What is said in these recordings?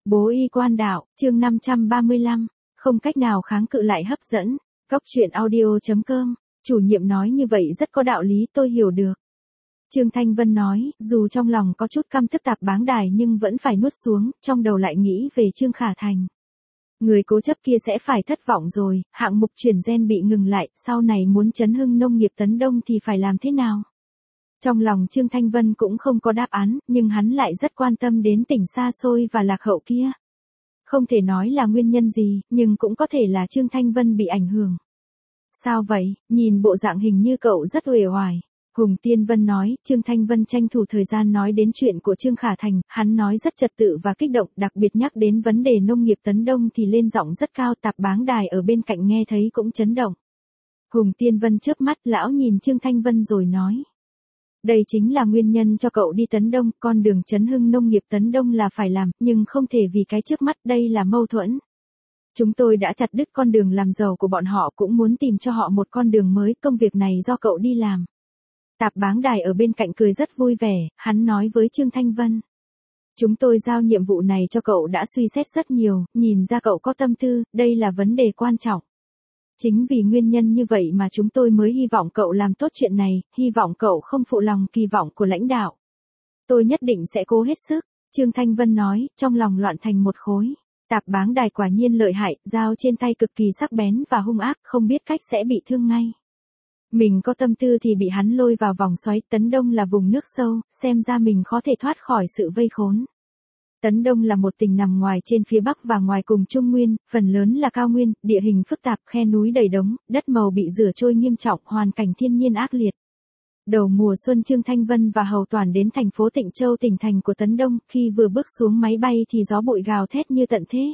Bố y quan đạo, chương 535, không cách nào kháng cự lại hấp dẫn. Góc truyện audio.com, chủ nhiệm nói như vậy rất có đạo lý, tôi hiểu được. Trương Thanh Vân nói, dù trong lòng có chút căm tức Tạp Báng Đài nhưng vẫn phải nuốt xuống, trong đầu lại nghĩ về Trương Khả Thành. Người cố chấp kia sẽ phải thất vọng rồi, hạng mục chuyển gen bị ngừng lại, sau này muốn chấn hưng nông nghiệp Tấn Đông thì phải làm thế nào? Trong lòng Trương Thanh Vân cũng không có đáp án, nhưng hắn lại rất quan tâm đến tỉnh xa xôi và lạc hậu kia. Không thể nói là nguyên nhân gì, nhưng cũng có thể là Trương Thanh Vân bị ảnh hưởng. Sao vậy, nhìn bộ dạng hình như cậu rất uể oải. Hùng Tiên Vân nói, Trương Thanh Vân tranh thủ thời gian nói đến chuyện của Trương Khả Thành, hắn nói rất trật tự và kích động, đặc biệt nhắc đến vấn đề nông nghiệp Tấn Đông thì lên giọng rất cao, Tạp Báng Đài ở bên cạnh nghe thấy cũng chấn động. Hùng Tiên Vân chớp mắt, lão nhìn Trương Thanh Vân rồi nói. Đây chính là nguyên nhân cho cậu đi Tấn Đông, con đường chấn hưng nông nghiệp Tấn Đông là phải làm, nhưng không thể vì cái trước mắt, đây là mâu thuẫn. Chúng tôi đã chặt đứt con đường làm giàu của bọn họ, cũng muốn tìm cho họ một con đường mới, công việc này do cậu đi làm. Tạp Báng Đài ở bên cạnh cười rất vui vẻ, hắn nói với Trương Thanh Vân. Chúng tôi giao nhiệm vụ này cho cậu đã suy xét rất nhiều, nhìn ra cậu có tâm tư, đây là vấn đề quan trọng. Chính vì nguyên nhân như vậy mà chúng tôi mới hy vọng cậu làm tốt chuyện này, hy vọng cậu không phụ lòng kỳ vọng của lãnh đạo. Tôi nhất định sẽ cố hết sức, Trương Thanh Vân nói, trong lòng loạn thành một khối. Tạp Báng Đài quả nhiên lợi hại, dao trên tay cực kỳ sắc bén và hung ác, không biết cách sẽ bị thương ngay. Mình có tâm tư thì bị hắn lôi vào vòng xoáy, Tấn Đông là vùng nước sâu, xem ra mình khó thể thoát khỏi sự vây khốn. Tấn Đông là một tỉnh nằm ngoài trên phía Bắc và ngoài cùng Trung Nguyên, phần lớn là cao nguyên, địa hình phức tạp, khe núi đầy đống, đất màu bị rửa trôi nghiêm trọng, hoàn cảnh thiên nhiên ác liệt. Đầu mùa xuân Trương Thanh Vân và Hầu Toản đến thành phố Tịnh Châu tỉnh thành của Tấn Đông, khi vừa bước xuống máy bay thì gió bụi gào thét như tận thế.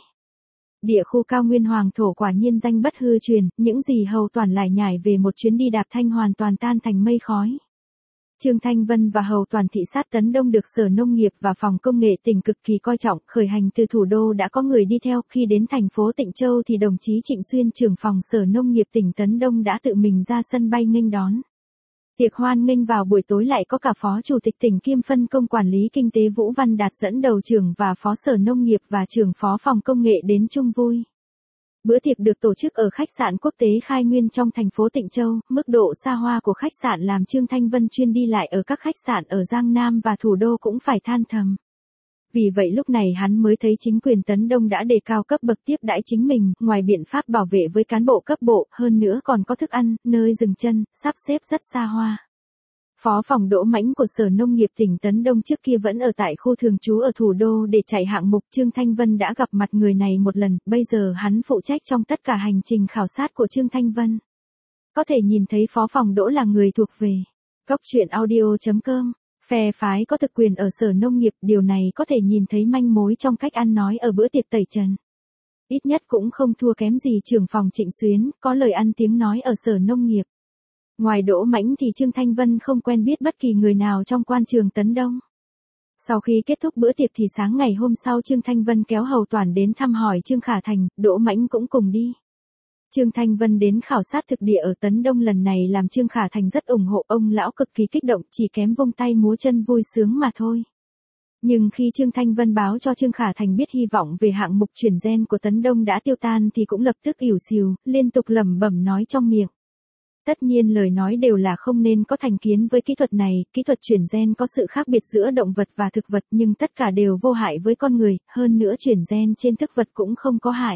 Địa khu cao nguyên hoàng thổ quả nhiên danh bất hư truyền, những gì Hầu Toản lải nhải về một chuyến đi đạp thanh hoàn toàn tan thành mây khói. Trương Thanh Vân và Hầu Toản thị sát Tấn Đông được Sở Nông nghiệp và Phòng Công nghệ tỉnh cực kỳ coi trọng, khởi hành từ thủ đô đã có người đi theo, khi đến thành phố Tịnh Châu thì đồng chí Trịnh Xuyên trưởng phòng Sở Nông nghiệp tỉnh Tấn Đông đã tự mình ra sân bay nghênh đón. Tiệc hoan nghênh vào buổi tối lại có cả Phó Chủ tịch tỉnh kiêm phân công quản lý kinh tế Vũ Văn Đạt dẫn đầu trưởng và Phó Sở Nông nghiệp và trưởng Phó Phòng Công nghệ đến chung vui. Bữa tiệc được tổ chức ở khách sạn quốc tế Khai Nguyên trong thành phố Tịnh Châu, mức độ xa hoa của khách sạn làm Trương Thanh Vân chuyên đi lại ở các khách sạn ở Giang Nam và thủ đô cũng phải than thầm. Vì vậy lúc này hắn mới thấy chính quyền Tấn Đông đã đề cao cấp bậc tiếp đãi chính mình, ngoài biện pháp bảo vệ với cán bộ cấp bộ, hơn nữa còn có thức ăn, nơi dừng chân, sắp xếp rất xa hoa. Phó phòng Đỗ Mãnh của Sở Nông nghiệp tỉnh Tấn Đông trước kia vẫn ở tại khu thường trú ở thủ đô để chạy hạng mục, Trương Thanh Vân đã gặp mặt người này một lần, bây giờ hắn phụ trách trong tất cả hành trình khảo sát của Trương Thanh Vân. Có thể nhìn thấy Phó phòng Đỗ là người thuộc về Góc truyện audio.com, phe phái có thực quyền ở Sở Nông nghiệp, điều này có thể nhìn thấy manh mối trong cách ăn nói ở bữa tiệc tẩy trần. Ít nhất cũng không thua kém gì trưởng phòng Trịnh Xuyến, có lời ăn tiếng nói ở Sở Nông nghiệp. Ngoài Đỗ Mãnh thì Trương Thanh Vân không quen biết bất kỳ người nào trong quan trường Tấn Đông. Sau khi kết thúc bữa tiệc thì sáng ngày hôm sau Trương Thanh Vân kéo Hầu Toản đến thăm hỏi Trương Khả Thành, Đỗ Mãnh cũng cùng đi. Trương Thanh Vân đến khảo sát thực địa ở Tấn Đông lần này làm Trương Khả Thành rất ủng hộ, ông lão cực kỳ kích động, chỉ kém vung tay múa chân vui sướng mà thôi. Nhưng khi Trương Thanh Vân báo cho Trương Khả Thành biết hy vọng về hạng mục chuyển gen của Tấn Đông đã tiêu tan thì cũng lập tức ỉu xìu, liên tục lẩm bẩm nói trong miệng. Tất nhiên lời nói đều là không nên có thành kiến với kỹ thuật này, kỹ thuật chuyển gen có sự khác biệt giữa động vật và thực vật nhưng tất cả đều vô hại với con người, hơn nữa chuyển gen trên thực vật cũng không có hại.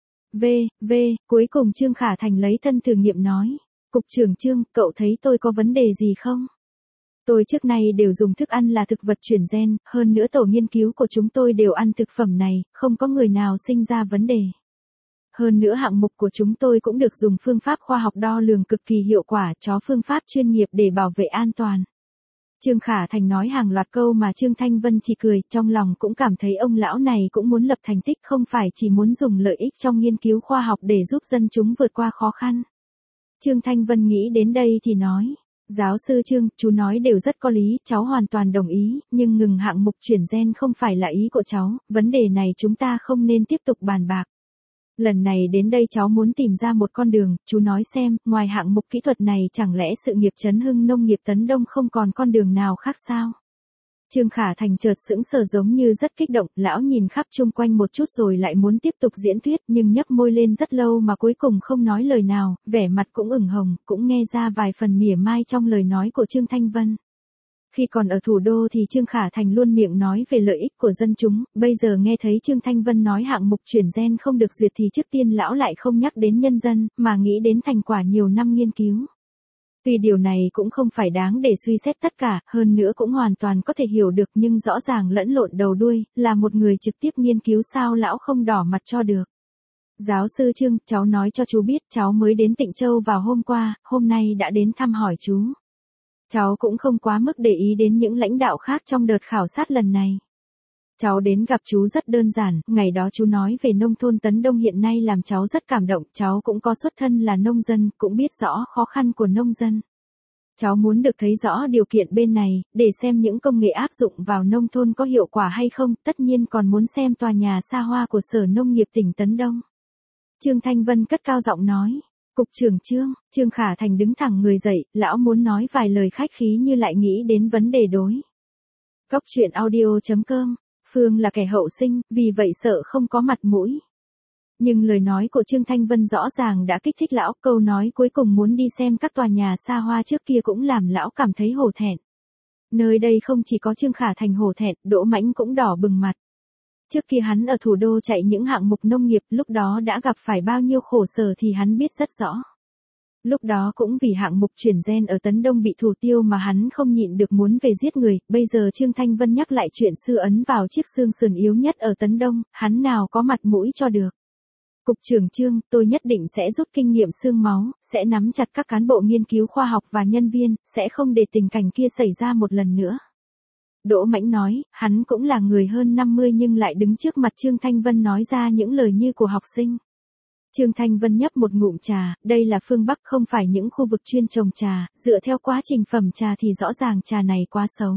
Cuối cùng Trương Khả Thành lấy thân thử nghiệm nói. Cục trưởng Trương, cậu thấy tôi có vấn đề gì không? Tôi trước nay đều dùng thức ăn là thực vật chuyển gen, hơn nữa tổ nghiên cứu của chúng tôi đều ăn thực phẩm này, không có người nào sinh ra vấn đề. Hơn nữa hạng mục của chúng tôi cũng được dùng phương pháp khoa học đo lường cực kỳ hiệu quả, cho phương pháp chuyên nghiệp để bảo vệ an toàn. Trương Khả Thành nói hàng loạt câu mà Trương Thanh Vân chỉ cười, trong lòng cũng cảm thấy ông lão này cũng muốn lập thành tích, không phải chỉ muốn dùng lợi ích trong nghiên cứu khoa học để giúp dân chúng vượt qua khó khăn. Trương Thanh Vân nghĩ đến đây thì nói, giáo sư Trương, chú nói đều rất có lý, cháu hoàn toàn đồng ý, nhưng ngừng hạng mục chuyển gen không phải là ý của cháu, vấn đề này chúng ta không nên tiếp tục bàn bạc. Lần này đến đây cháu muốn tìm ra một con đường, chú nói xem, ngoài hạng mục kỹ thuật này chẳng lẽ sự nghiệp chấn hưng nông nghiệp Tấn Đông không còn con đường nào khác sao? Trương Khả Thành chợt sững sờ giống như rất kích động, lão nhìn khắp chung quanh một chút rồi lại muốn tiếp tục diễn thuyết nhưng nhấp môi lên rất lâu mà cuối cùng không nói lời nào, vẻ mặt cũng ửng hồng, cũng nghe ra vài phần mỉa mai trong lời nói của Trương Thanh Vân. Khi còn ở thủ đô thì Trương Khả Thành luôn miệng nói về lợi ích của dân chúng, bây giờ nghe thấy Trương Thanh Vân nói hạng mục chuyển gen không được duyệt thì trước tiên lão lại không nhắc đến nhân dân, mà nghĩ đến thành quả nhiều năm nghiên cứu. Tuy điều này cũng không phải đáng để suy xét tất cả, hơn nữa cũng hoàn toàn có thể hiểu được nhưng rõ ràng lẫn lộn đầu đuôi, là một người trực tiếp nghiên cứu sao lão không đỏ mặt cho được. Giáo sư Trương, cháu nói cho chú biết cháu mới đến Tịnh Châu vào hôm qua, hôm nay đã đến thăm hỏi chú. Cháu cũng không quá mức để ý đến những lãnh đạo khác trong đợt khảo sát lần này. Cháu đến gặp chú rất đơn giản, ngày đó chú nói về nông thôn Tấn Đông hiện nay làm cháu rất cảm động, cháu cũng có xuất thân là nông dân, cũng biết rõ khó khăn của nông dân. Cháu muốn được thấy rõ điều kiện bên này, để xem những công nghệ áp dụng vào nông thôn có hiệu quả hay không, tất nhiên còn muốn xem tòa nhà xa hoa của Sở Nông nghiệp tỉnh Tấn Đông. Trương Thanh Vân cất cao giọng nói. Cục trưởng Trương, Trương Khả Thành đứng thẳng người dậy, lão muốn nói vài lời khách khí như lại nghĩ đến vấn đề đối. Góc truyện audio.com, Phương là kẻ hậu sinh, vì vậy sợ không có mặt mũi. Nhưng lời nói của Trương Thanh Vân rõ ràng đã kích thích lão, câu nói cuối cùng muốn đi xem các tòa nhà xa hoa trước kia cũng làm lão cảm thấy hổ thẹn. Nơi đây không chỉ có Trương Khả Thành hổ thẹn, Đỗ Mãnh cũng đỏ bừng mặt. Trước khi hắn ở thủ đô chạy những hạng mục nông nghiệp lúc đó đã gặp phải bao nhiêu khổ sở thì hắn biết rất rõ. Lúc đó cũng vì hạng mục chuyển gen ở Tấn Đông bị thủ tiêu mà hắn không nhịn được muốn về giết người, bây giờ Trương Thanh Vân nhắc lại chuyện sư ấn vào chiếc xương sườn yếu nhất ở Tấn Đông, hắn nào có mặt mũi cho được. Cục trưởng Trương, tôi nhất định sẽ rút kinh nghiệm xương máu, sẽ nắm chặt các cán bộ nghiên cứu khoa học và nhân viên, sẽ không để tình cảnh kia xảy ra một lần nữa. Đỗ Mãnh nói, hắn cũng là người hơn 50 nhưng lại đứng trước mặt Trương Thanh Vân nói ra những lời như của học sinh. Trương Thanh Vân nhấp một ngụm trà, đây là phương Bắc không phải những khu vực chuyên trồng trà, dựa theo quá trình phẩm trà thì rõ ràng trà này quá xấu.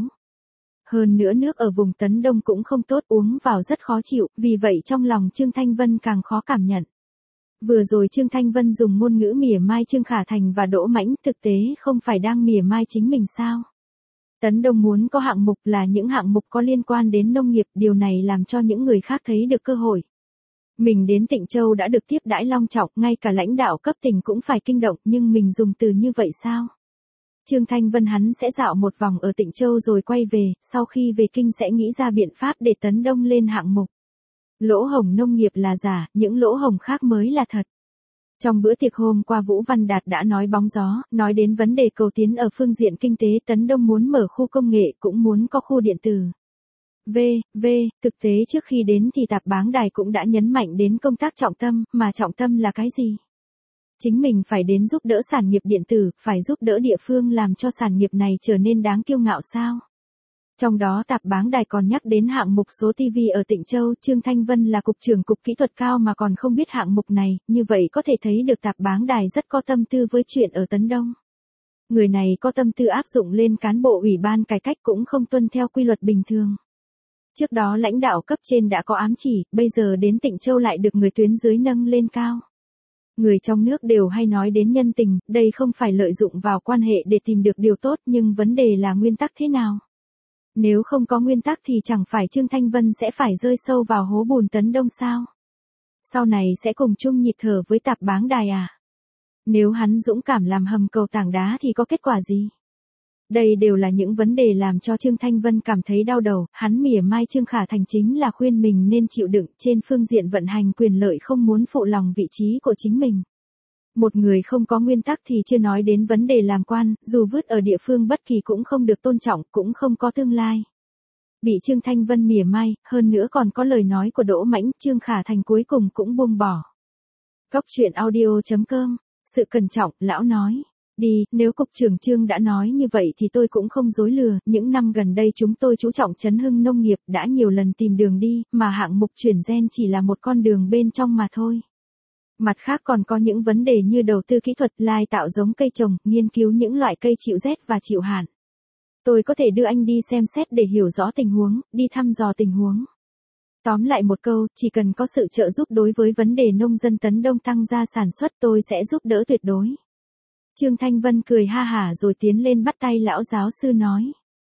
Hơn nữa nước ở vùng Tấn Đông cũng không tốt, uống vào rất khó chịu, vì vậy trong lòng Trương Thanh Vân càng khó cảm nhận. Vừa rồi Trương Thanh Vân dùng ngôn ngữ mỉa mai Trương Khả Thành và Đỗ Mãnh, thực tế không phải đang mỉa mai chính mình sao? Tấn Đông muốn có hạng mục là những hạng mục có liên quan đến nông nghiệp, điều này làm cho những người khác thấy được cơ hội. Mình đến Tịnh Châu đã được tiếp đãi long trọng, ngay cả lãnh đạo cấp tỉnh cũng phải kinh động, nhưng mình dùng từ như vậy sao? Trương Thanh Vân hắn sẽ dạo một vòng ở Tịnh Châu rồi quay về, sau khi về kinh sẽ nghĩ ra biện pháp để Tấn Đông lên hạng mục. Lỗ hổng nông nghiệp là giả, những lỗ hổng khác mới là thật. Trong bữa tiệc hôm qua Vũ Văn Đạt đã nói bóng gió, nói đến vấn đề cầu tiến ở phương diện kinh tế, Tấn Đông muốn mở khu công nghệ cũng muốn có khu điện tử. Thực tế trước khi đến thì Tạp Báng Đài cũng đã nhấn mạnh đến công tác trọng tâm, mà trọng tâm là cái gì? Chính mình phải đến giúp đỡ sản nghiệp điện tử, phải giúp đỡ địa phương làm cho sản nghiệp này trở nên đáng kiêu ngạo sao? Trong đó Tạp Báng Đài còn nhắc đến hạng mục số TV ở Tịnh Châu, Trương Thanh Vân là cục trưởng cục kỹ thuật cao mà còn không biết hạng mục này, như vậy có thể thấy được Tạp Báng Đài rất có tâm tư với chuyện ở Tấn Đông. Người này có tâm tư áp dụng lên cán bộ ủy ban cải cách cũng không tuân theo quy luật bình thường. Trước đó lãnh đạo cấp trên đã có ám chỉ, bây giờ đến Tịnh Châu lại được người tuyến dưới nâng lên cao. Người trong nước đều hay nói đến nhân tình, đây không phải lợi dụng vào quan hệ để tìm được điều tốt nhưng vấn đề là nguyên tắc thế nào. Nếu không có nguyên tắc thì chẳng phải Trương Thanh Vân sẽ phải rơi sâu vào hố bùn Tấn Đông sao? Sau này sẽ cùng chung nhịp thở với Tạp Báng Đài à? Nếu hắn dũng cảm làm hầm cầu tảng đá thì có kết quả gì? Đây đều là những vấn đề làm cho Trương Thanh Vân cảm thấy đau đầu, hắn mỉa mai Trương Khả Thành chính là khuyên mình nên chịu đựng, trên phương diện vận hành quyền lợi không muốn phụ lòng vị trí của chính mình. Một người không có nguyên tắc thì chưa nói đến vấn đề làm quan, dù vứt ở địa phương bất kỳ cũng không được tôn trọng, cũng không có tương lai. Bị Trương Thanh Vân mỉa mai, hơn nữa còn có lời nói của Đỗ Mãnh, Trương Khả Thành cuối cùng cũng buông bỏ. Góc truyện audio.com, sự cẩn trọng, lão nói. Đi, nếu cục trưởng Trương đã nói như vậy thì tôi cũng không dối lừa, những năm gần đây chúng tôi chú trọng chấn hưng nông nghiệp, đã nhiều lần tìm đường đi, mà hạng mục chuyển gen chỉ là một con đường bên trong mà thôi. Mặt khác còn có những vấn đề như đầu tư kỹ thuật, lai tạo giống cây trồng, nghiên cứu những loại cây chịu rét và chịu hạn. Tôi có thể đưa anh đi xem xét để hiểu rõ tình huống, đi thăm dò tình huống. Tóm lại một câu, chỉ cần có sự trợ giúp đối với vấn đề nông dân Tấn Đông tăng gia sản xuất tôi sẽ giúp đỡ tuyệt đối. Trương Thanh Vân cười ha hả rồi tiến lên bắt tay lão giáo sư nói.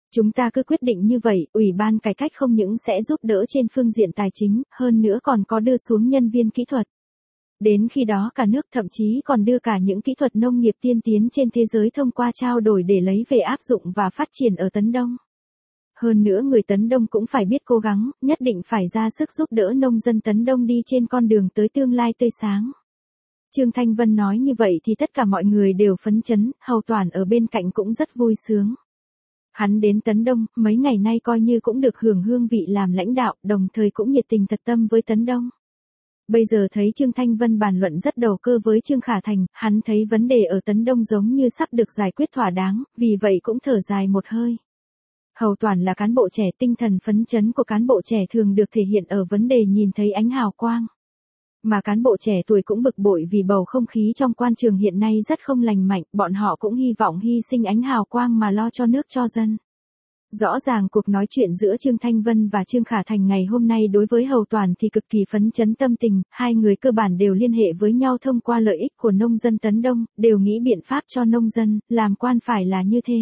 Chúng ta cứ quyết định như vậy, Ủy ban cải cách không những sẽ giúp đỡ trên phương diện tài chính, hơn nữa còn có đưa xuống nhân viên kỹ thuật. Đến khi đó cả nước thậm chí còn đưa cả những kỹ thuật nông nghiệp tiên tiến trên thế giới thông qua trao đổi để lấy về áp dụng và phát triển ở Tấn Đông. Hơn nữa người Tấn Đông cũng phải biết cố gắng, nhất định phải ra sức giúp đỡ nông dân Tấn Đông đi trên con đường tới tương lai tươi sáng. Trương Thanh Vân nói như vậy thì tất cả mọi người đều phấn chấn, Hầu Toản ở bên cạnh cũng rất vui sướng. Hắn đến Tấn Đông, mấy ngày nay coi như cũng được hưởng hương vị làm lãnh đạo, đồng thời cũng nhiệt tình thật tâm với Tấn Đông. Bây giờ thấy Trương Thanh Vân bàn luận rất đầu cơ với Trương Khả Thành, hắn thấy vấn đề ở Tấn Đông giống như sắp được giải quyết thỏa đáng, vì vậy cũng thở dài một hơi. Hầu Toản là cán bộ trẻ, tinh thần phấn chấn của cán bộ trẻ thường được thể hiện ở vấn đề nhìn thấy ánh hào quang. Mà cán bộ trẻ tuổi cũng bực bội vì bầu không khí trong quan trường hiện nay rất không lành mạnh, bọn họ cũng hy vọng hy sinh ánh hào quang mà lo cho nước cho dân. Rõ ràng cuộc nói chuyện giữa Trương Thanh Vân và Trương Khả Thành ngày hôm nay đối với Hầu Toản thì cực kỳ phấn chấn tâm tình, hai người cơ bản đều liên hệ với nhau thông qua lợi ích của nông dân Tấn Đông, đều nghĩ biện pháp cho nông dân, làm quan phải là như thế.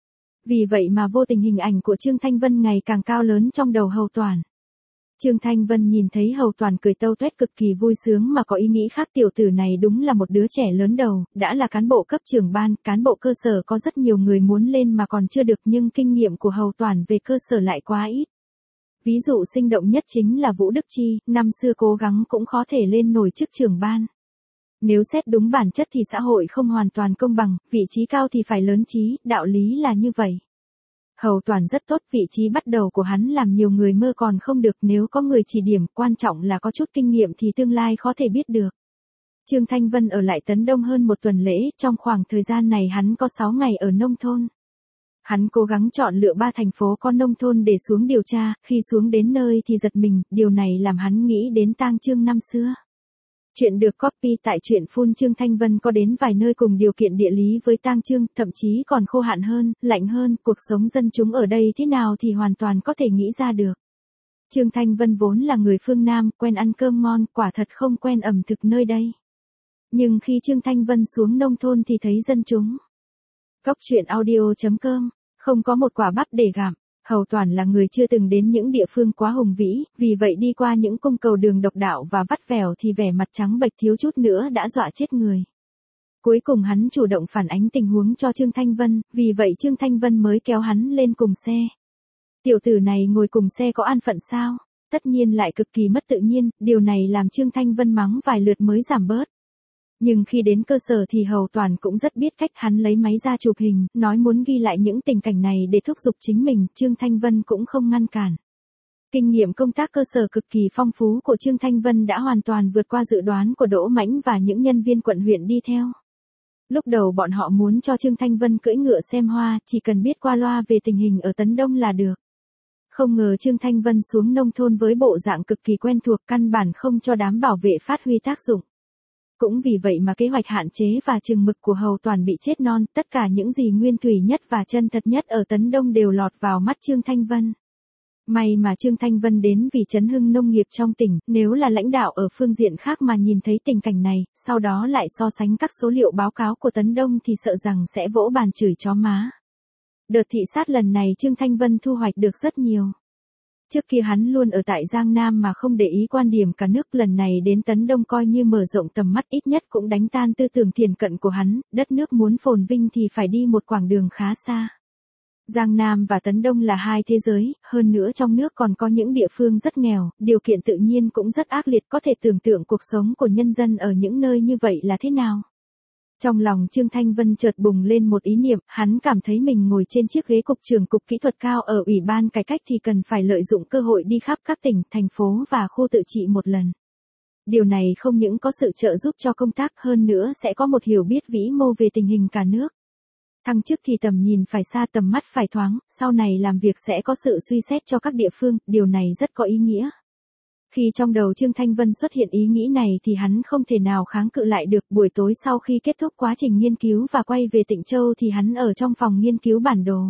Vì vậy mà vô tình hình ảnh của Trương Thanh Vân ngày càng cao lớn trong đầu Hầu Toản. Trương Thanh Vân nhìn thấy Hầu Toản cười tâu tuét cực kỳ vui sướng mà có ý nghĩ khác, tiểu tử này đúng là một đứa trẻ lớn đầu, đã là cán bộ cấp trưởng ban, cán bộ cơ sở có rất nhiều người muốn lên mà còn chưa được, nhưng kinh nghiệm của Hầu Toản về cơ sở lại quá ít. Ví dụ sinh động nhất chính là Vũ Đức Chi, năm xưa cố gắng cũng khó thể lên nổi chức trưởng ban. Nếu xét đúng bản chất thì xã hội không hoàn toàn công bằng, vị trí cao thì phải lớn trí, đạo lý là như vậy. Hầu Toản rất tốt, vị trí bắt đầu của hắn làm nhiều người mơ còn không được, nếu có người chỉ điểm, quan trọng là có chút kinh nghiệm thì tương lai khó thể biết được. Trương Thanh Vân ở lại Tấn Đông hơn một tuần lễ, trong khoảng thời gian này hắn có 6 ngày ở nông thôn. Hắn cố gắng chọn lựa 3 thành phố có nông thôn để xuống điều tra, khi xuống đến nơi thì giật mình, điều này làm hắn nghĩ đến tang Trương năm xưa. Chuyện được copy tại truyện full. Trương Thanh Vân có đến vài nơi cùng điều kiện địa lý với tang Trương, thậm chí còn khô hạn hơn, lạnh hơn, cuộc sống dân chúng ở đây thế nào thì hoàn toàn có thể nghĩ ra được. Trương Thanh Vân vốn là người phương Nam, quen ăn cơm ngon, quả thật không quen ẩm thực nơi đây. Nhưng khi Trương Thanh Vân xuống nông thôn thì thấy dân chúng. Cóc truyện audio.com, không có một quả bắp để gặm. Hầu Toản là người chưa từng đến những địa phương quá hùng vĩ, vì vậy đi qua những cung cầu đường độc đạo và vắt vẻo thì vẻ mặt trắng bệch thiếu chút nữa đã dọa chết người. Cuối cùng hắn chủ động phản ánh tình huống cho Trương Thanh Vân, vì vậy Trương Thanh Vân mới kéo hắn lên cùng xe. Tiểu tử này ngồi cùng xe có an phận sao? Tất nhiên lại cực kỳ mất tự nhiên, điều này làm Trương Thanh Vân mắng vài lượt mới giảm bớt. Nhưng khi đến cơ sở thì Hầu Toản cũng rất biết cách, hắn lấy máy ra chụp hình, nói muốn ghi lại những tình cảnh này để thúc giục chính mình, Trương Thanh Vân cũng không ngăn cản. Kinh nghiệm công tác cơ sở cực kỳ phong phú của Trương Thanh Vân đã hoàn toàn vượt qua dự đoán của Đỗ Mãnh và những nhân viên quận huyện đi theo. Lúc đầu bọn họ muốn cho Trương Thanh Vân cưỡi ngựa xem hoa, chỉ cần biết qua loa về tình hình ở Tấn Đông là được. Không ngờ Trương Thanh Vân xuống nông thôn với bộ dạng cực kỳ quen thuộc, căn bản không cho đám bảo vệ phát huy tác dụng. Cũng vì vậy mà kế hoạch hạn chế và chừng mực của Hầu Toản bị chết non, tất cả những gì nguyên thủy nhất và chân thật nhất ở Tấn Đông đều lọt vào mắt Trương Thanh Vân. May mà Trương Thanh Vân đến vì chấn hưng nông nghiệp trong tỉnh, nếu là lãnh đạo ở phương diện khác mà nhìn thấy tình cảnh này, sau đó lại so sánh các số liệu báo cáo của Tấn Đông thì sợ rằng sẽ vỗ bàn chửi chó má. Đợt thị sát lần này Trương Thanh Vân thu hoạch được rất nhiều. Trước kia hắn luôn ở tại Giang Nam mà không để ý quan điểm cả nước, lần này đến Tấn Đông coi như mở rộng tầm mắt, ít nhất cũng đánh tan tư tưởng thiển cận của hắn, đất nước muốn phồn vinh thì phải đi một quãng đường khá xa. Giang Nam và Tấn Đông là hai thế giới, hơn nữa trong nước còn có những địa phương rất nghèo, điều kiện tự nhiên cũng rất ác liệt, có thể tưởng tượng cuộc sống của nhân dân ở những nơi như vậy là thế nào. Trong lòng Trương Thanh Vân chợt bùng lên một ý niệm, hắn cảm thấy mình ngồi trên chiếc ghế cục trưởng cục kỹ thuật cao ở Ủy ban cải cách thì cần phải lợi dụng cơ hội đi khắp các tỉnh, thành phố và khu tự trị một lần. Điều này không những có sự trợ giúp cho công tác, hơn nữa sẽ có một hiểu biết vĩ mô về tình hình cả nước. Thăng chức thì tầm nhìn phải xa, tầm mắt phải thoáng, sau này làm việc sẽ có sự suy xét cho các địa phương, điều này rất có ý nghĩa. Khi trong đầu Trương Thanh Vân xuất hiện ý nghĩ này thì hắn không thể nào kháng cự lại được. Buổi tối sau khi kết thúc quá trình nghiên cứu và quay về Tịnh Châu thì hắn ở trong phòng nghiên cứu bản đồ.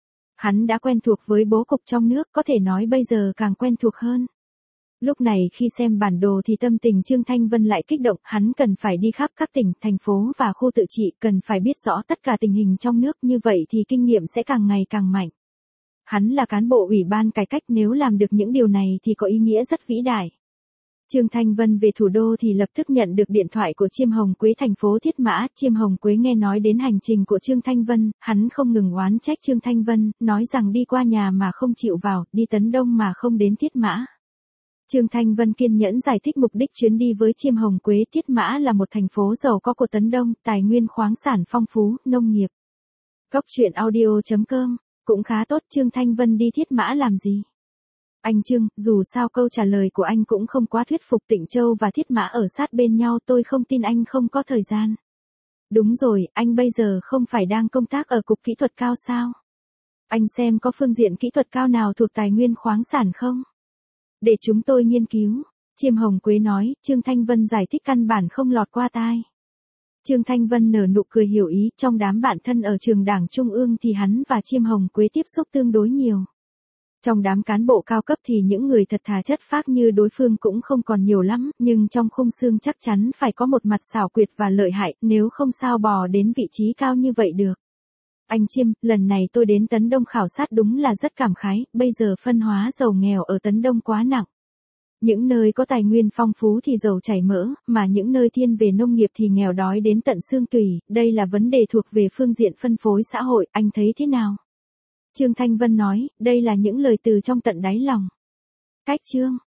Hắn đã quen thuộc với bố cục trong nước, có thể nói bây giờ càng quen thuộc hơn. Lúc này khi xem bản đồ thì tâm tình Trương Thanh Vân lại kích động, hắn cần phải đi khắp các tỉnh, thành phố và khu tự trị, cần phải biết rõ tất cả tình hình trong nước, như vậy thì kinh nghiệm sẽ càng ngày càng mạnh. Hắn là cán bộ ủy ban cải cách, nếu làm được những điều này thì có ý nghĩa rất vĩ đại. Trương Thanh Vân về thủ đô thì lập tức nhận được điện thoại của Chiêm Hồng Quế thành phố Thiết Mã. Chiêm Hồng Quế nghe nói đến hành trình của Trương Thanh Vân, hắn không ngừng oán trách Trương Thanh Vân, nói rằng đi qua nhà mà không chịu vào, đi Tấn Đông mà không đến Thiết Mã. Trương Thanh Vân kiên nhẫn giải thích mục đích chuyến đi với Chiêm Hồng Quế. Thiết Mã là một thành phố giàu có của Tấn Đông, tài nguyên khoáng sản phong phú, nông nghiệp. Cốc truyện audio.com, cũng khá tốt. Trương Thanh Vân đi Thiết Mã làm gì? Anh Trương, dù sao câu trả lời của anh cũng không quá thuyết phục. Tịnh Châu và Thiết Mã ở sát bên nhau, tôi không tin anh không có thời gian. Đúng rồi, anh bây giờ không phải đang công tác ở Cục Kỹ thuật Cao sao? Anh xem có phương diện kỹ thuật cao nào thuộc tài nguyên khoáng sản không? Để chúng tôi nghiên cứu. Chiêm Hồng Quế nói. Trương Thanh Vân giải thích căn bản không lọt qua tai. Trương Thanh Vân nở nụ cười hiểu ý. Trong đám bạn thân ở trường Đảng Trung ương thì hắn và Chiêm Hồng Quế tiếp xúc tương đối nhiều. Trong đám cán bộ cao cấp thì những người thật thà chất phác như đối phương cũng không còn nhiều lắm, nhưng trong khung xương chắc chắn phải có một mặt xảo quyệt và lợi hại, nếu không sao bò đến vị trí cao như vậy được. Anh Chiêm, lần này tôi đến Tấn Đông khảo sát đúng là rất cảm khái, bây giờ phân hóa giàu nghèo ở Tấn Đông quá nặng. Những nơi có tài nguyên phong phú thì giàu chảy mỡ, mà những nơi thiên về nông nghiệp thì nghèo đói đến tận xương tủy, đây là vấn đề thuộc về phương diện phân phối xã hội, anh thấy thế nào? Trương Thanh Vân nói, đây là những lời từ trong tận đáy lòng. Cách Trương